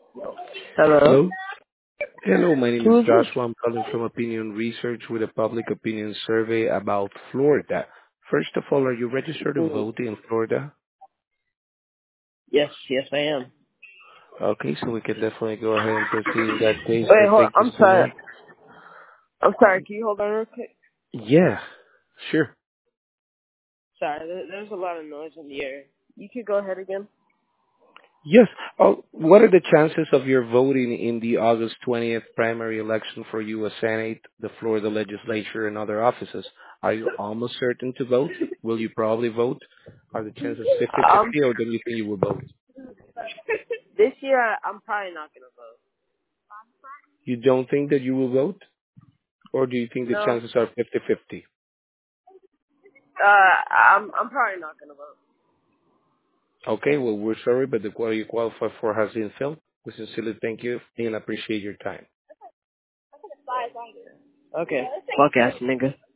Hello. Hello? Hello, my name is Who is this? Joshua. I'm calling from Opinion Research with a public opinion survey about Florida. First of all, are you registered to Mm. vote in Florida? Yes, yes, I am. Okay, so we can definitely go ahead and proceed in that case. Wait, I hold on. thank you I'm so sorry. much. I'm sorry. Can you hold on real quick? Yeah, sure. Sorry, there's a lot of noise in the air. You could go ahead again. Yes. Oh, what are the chances of your voting in the August 20th primary election for U.S. Senate, the Florida legislature, and other offices? Are you almost certain to vote? Will you probably vote? Are the chances 50-50, or do you think you will vote? This year I'm probably not gonna vote. You don't think that you will vote? Or do you think the No. chances are 50-50? I'm probably not gonna vote. Okay, well, we're sorry, but the quality you qualify for has been filled. We sincerely thank you and appreciate your time. Okay. Fuck ass nigga.